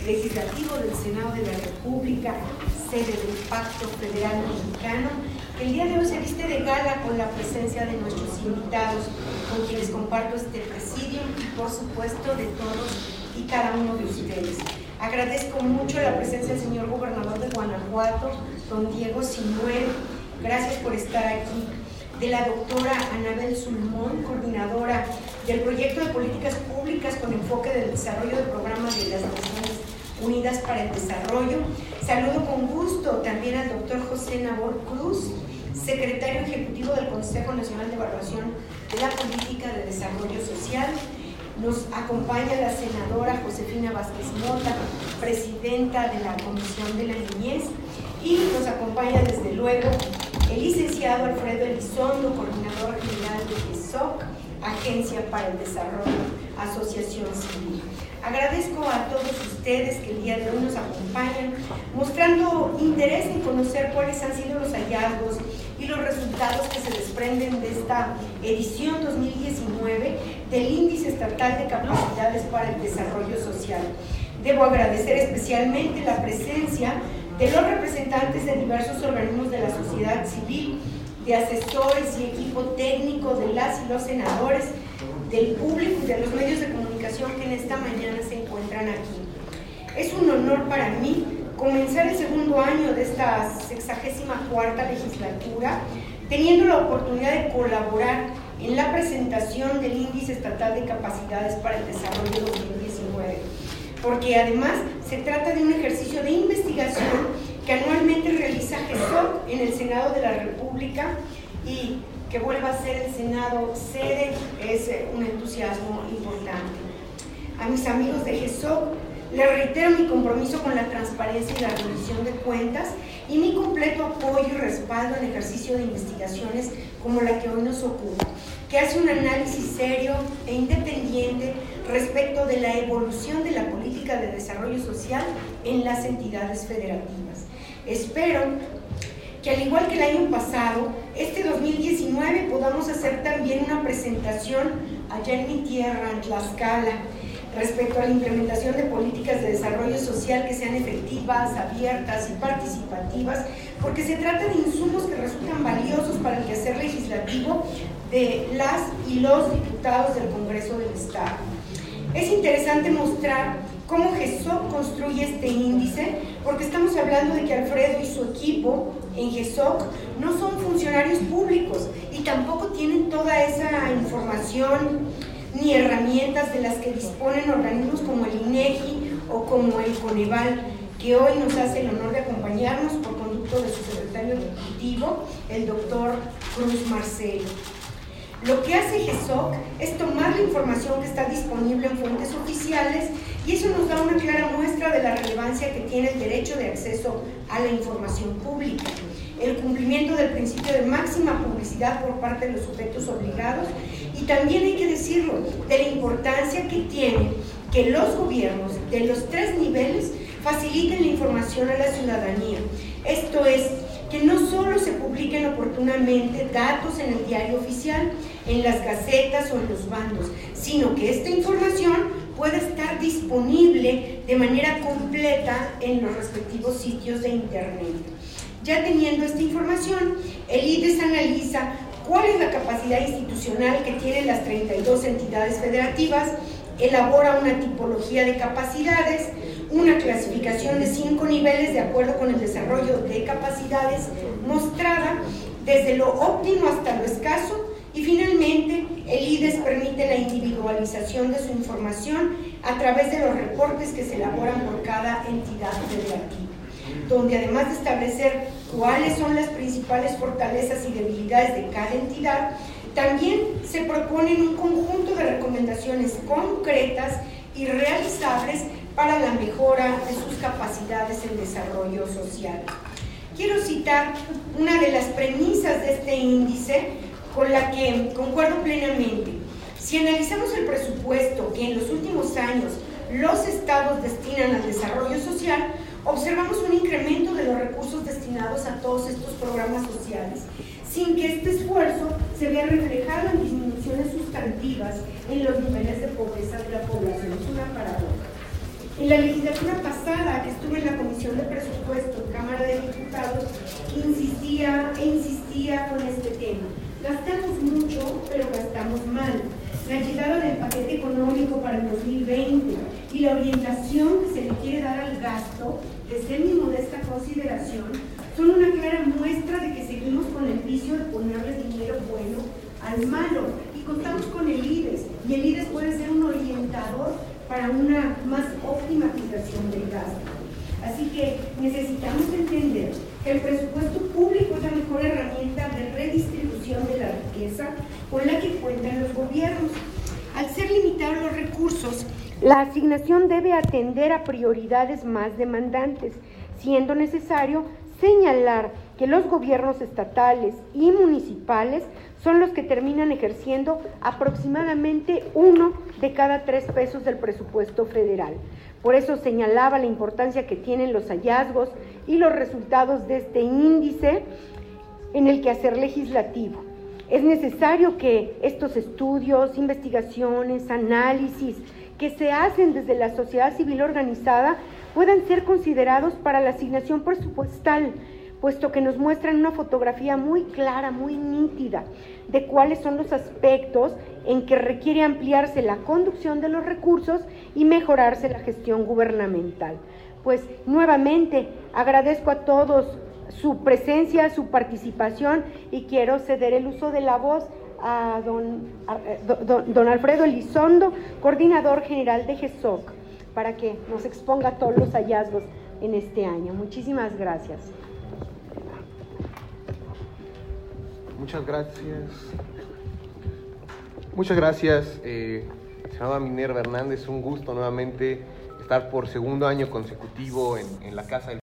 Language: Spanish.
Legislativo del Senado de la República, sede del Pacto Federal Mexicano, que el día de hoy se viste de gala con la presencia de nuestros invitados, con quienes comparto este presidio y por supuesto de todos y cada uno de ustedes. Agradezco mucho la presencia del señor gobernador de Guanajuato, don Diego Sinue, gracias por estar aquí, de la doctora Anabel Sulmón, coordinadora del proyecto de políticas públicas con enfoque del desarrollo del programa de las Naciones Unidas para el Desarrollo. Saludo con gusto también al doctor José Nabor Cruz, secretario ejecutivo del Consejo Nacional de Evaluación de la Política de Desarrollo Social. Nos acompaña la senadora Josefina Vázquez Mota, presidenta de la Comisión de la Niñez, y nos acompaña desde luego el licenciado Alfredo Elizondo, coordinador general de GESOC, Agencia para el Desarrollo, Asociación Civil. Agradezco a todos ustedes que el día de hoy nos acompañan, mostrando interés en conocer cuáles han sido los hallazgos y los resultados que se desprenden de esta edición 2019 del Índice Estatal de Capacidades para el Desarrollo Social. Debo agradecer especialmente la presencia de los representantes de diversos organismos de la sociedad civil, de asesores y equipo técnico de las y los senadores, del público y de los medios de comunicación que en esta mañana se encuentran aquí. Es un honor para mí comenzar el segundo año de esta 64ª legislatura, teniendo la oportunidad de colaborar en la presentación del Índice Estatal de Capacidades para el Desarrollo 2019, porque además se trata de un ejercicio de investigación que anualmente realiza GESOC en el Senado de la República, y que vuelva a ser el Senado sede es un entusiasmo importante. A mis amigos de GESOC les reitero mi compromiso con la transparencia y la rendición de cuentas y mi completo apoyo y respaldo en ejercicio de investigaciones como la que hoy nos ocupa, que hace un análisis serio e independiente respecto de la evolución de la política de desarrollo social en las entidades federativas. Espero que al igual que el año pasado, este 2019 podamos hacer también una presentación allá en mi tierra, en Tlaxcala, respecto a la implementación de políticas de desarrollo social que sean efectivas, abiertas y participativas, porque se trata de insumos que resultan valiosos para el quehacer legislativo de las y los diputados del Congreso del Estado. Es interesante mostrar cómo GESOC construye este índice, porque estamos hablando de que Alfredo y su equipo en GESOC no son funcionarios públicos y tampoco tienen toda esa información ni herramientas de las que disponen organismos como el INEGI o como el Coneval, que hoy nos hace el honor de acompañarnos por conducto de su secretario ejecutivo, el doctor Cruz Marcelo. Lo que hace GESOC es tomar la información que está disponible en fuentes oficiales, y eso nos da una clara muestra de la relevancia que tiene el derecho de acceso a la información pública, el cumplimiento del principio de máxima publicidad por parte de los sujetos obligados, y también hay que decirlo, de la importancia que tiene que los gobiernos de los 3 niveles faciliten la información a la ciudadanía. Esto es, que no solo se publiquen oportunamente datos en el diario oficial, en las gacetas o en los bandos, sino que esta información pueda estar disponible de manera completa en los respectivos sitios de internet. Ya teniendo esta información, el IDES analiza cuál es la capacidad institucional que tienen las 32 entidades federativas, elabora una tipología de capacidades, una clasificación de 5 niveles de acuerdo con el desarrollo de capacidades mostrada desde lo óptimo hasta lo escaso, y finalmente el IDES permite la individualización de su información a través de los reportes que se elaboran por cada entidad federativa, donde además de establecer cuáles son las principales fortalezas y debilidades de cada entidad, también se proponen un conjunto de recomendaciones concretas y realizables para la mejora de sus capacidades en desarrollo social. Quiero citar una de las premisas de este índice con la que concuerdo plenamente. Si analizamos el presupuesto que en los últimos años los estados destinan al desarrollo social, observamos un incremento de los recursos destinados a todos estos programas sociales, sin que este esfuerzo se vea reflejado en disminuciones sustantivas en los niveles de pobreza de la población. Es una paradoja. En la legislatura pasada, que estuve en la Comisión de Presupuesto en Cámara de Diputados, insistía con este tema. Gastamos mucho, pero gastamos mal. La llegada del paquete económico para el 2020 y la orientación que se le quiere dar al gasto, desde mi modesta consideración, son una clara muestra de que seguimos con el vicio de ponerle dinero bueno al malo. Y contamos con el IDES, y el IDES puede ser un orientador para una más óptima aplicación del gasto. Así que necesitamos entender que el presupuesto público es la mejor herramienta de redistribución de la riqueza con la que cuentan los gobiernos. Al ser limitados los recursos, la asignación debe atender a prioridades más demandantes, siendo necesario señalar que los gobiernos estatales y municipales son los que terminan ejerciendo aproximadamente 1 de cada 3 pesos del presupuesto federal. Por eso señalaba la importancia que tienen los hallazgos y los resultados de este índice en el quehacer legislativo. Es necesario que estos estudios, investigaciones, análisis que se hacen desde la sociedad civil organizada puedan ser considerados para la asignación presupuestal, puesto que nos muestran una fotografía muy clara, muy nítida, de cuáles son los aspectos en que requiere ampliarse la conducción de los recursos y mejorarse la gestión gubernamental. Pues nuevamente agradezco a todos su presencia, su participación, y quiero ceder el uso de la voz a don Alfredo Elizondo, coordinador general de GESOC, para que nos exponga todos los hallazgos en este año. Muchísimas gracias. Muchas gracias, senadora Minerva Hernández. Un gusto nuevamente estar por segundo año consecutivo en la Casa del